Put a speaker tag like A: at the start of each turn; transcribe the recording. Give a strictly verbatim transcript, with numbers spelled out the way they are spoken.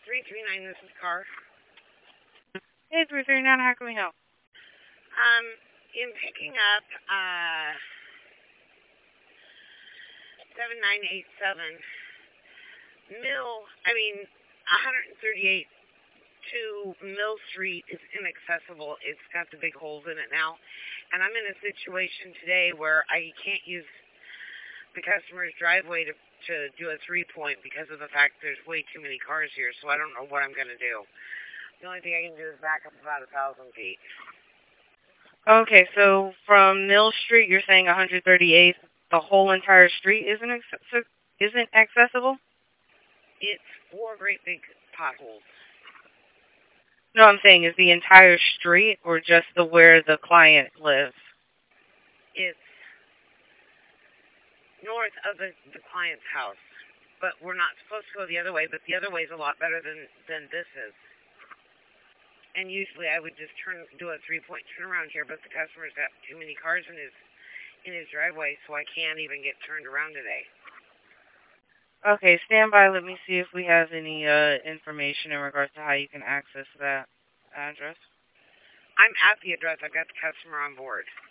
A: three three nine, this is Car.
B: Hey, three three nine, how can we help?
A: Um, in picking up, uh, seven nine eight seven, Mill, I mean, one thirty-eight to Mill Street is inaccessible. It's got the big holes in it now. And I'm in a situation today where I can't use the customer's driveway to, to do a three-point because of the fact there's way too many cars here, so I don't know what I'm going to do. The only thing I can do is back up about a thousand feet.
B: Okay, so from Mill Street, you're saying one thirty-eighth, the whole entire street isn't acce- isn't accessible?
A: It's four great big potholes.
B: No, I'm saying is the entire street or just the where the client lives?
A: It's north of the, the client's house, but we're not supposed to go the other way, but the other way is a lot better than, than this is. And usually I would just turn do a three-point turnaround here, but the customer's got too many cars in his in his driveway, so I can't even get turned around today.
B: Okay, stand by. Let me see if we have any uh, information in regards to how you can access that address.
A: I'm at the address. I've got the customer on board.